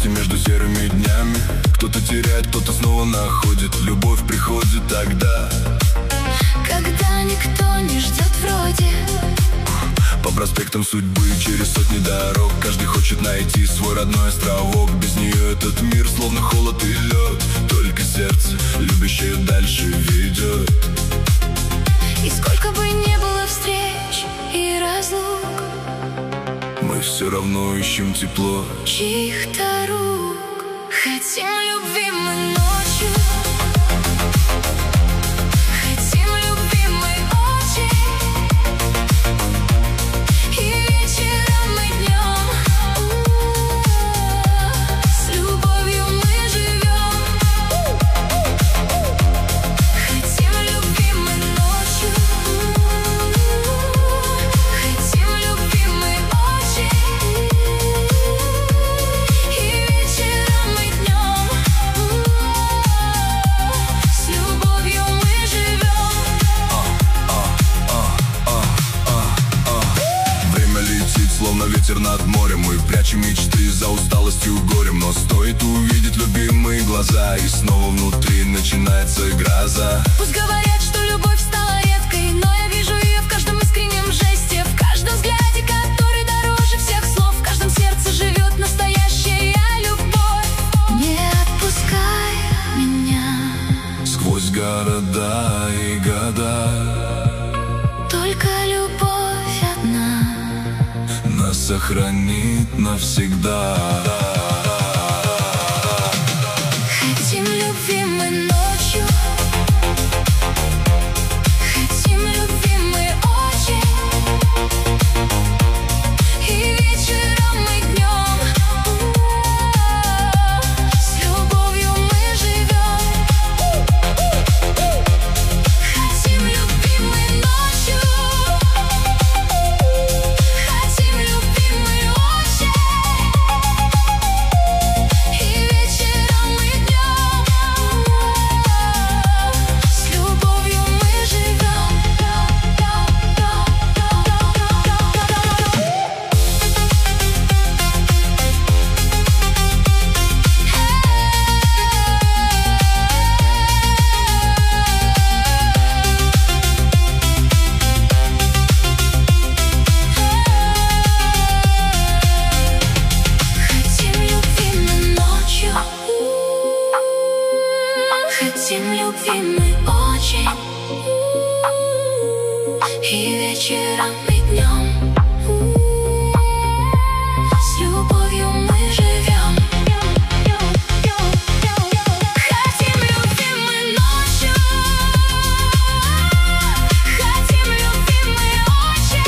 пропасти между серыми днями. Кто-то теряет, кто-то снова находит. Любовь приходит тогда, когда никто не ждет вроде. по проспектам судьбы, через сотни дорог. Каждый хочет найти свой родной островок. Без нее этот мир словно холод и лед. Только сердце, любящее, дальше ведет. И сколько бы ни было встреч и разлук, мы все равно ищем тепло чьих-то рук. Хотим любви мы ночью, хотим любви мы очень, и вечером и днем. С любовью мы живем. Хотим любви мы ночью, хотим любви мы очень, и вечером и днем. С любовью мы живем. Время летит, словно ветер над морем. Мы прячем мечты за усталостью, горем. Но стоит увидеть любимые глаза, и снова внутри начинается гроза. Пусть говорят, что любовь стала редкой, но я вижу ее в каждом искреннем жесте, в каждом взгляде, который дороже всех слов. В каждом сердце живет настоящая любовь. Не отпускай меня, Сквозь города и года только любовь одна нас сохранит навсегда. Хотим любви мы ночью, хотим любви мы очень, и вечером и днем. С любовью мы живем. Хотим любви мы ночью, хотим любви мы очень, и вечером и днем. С любовью мы живем. Хотим любви мы ночью, хотим любви мы очень, и вечером и днем. С любовью мы живем. Хотим любви мы ночью, хотим любви мы очень,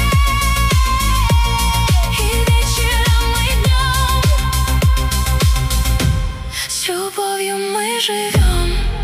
и вечером и днем. С любовью мы живем.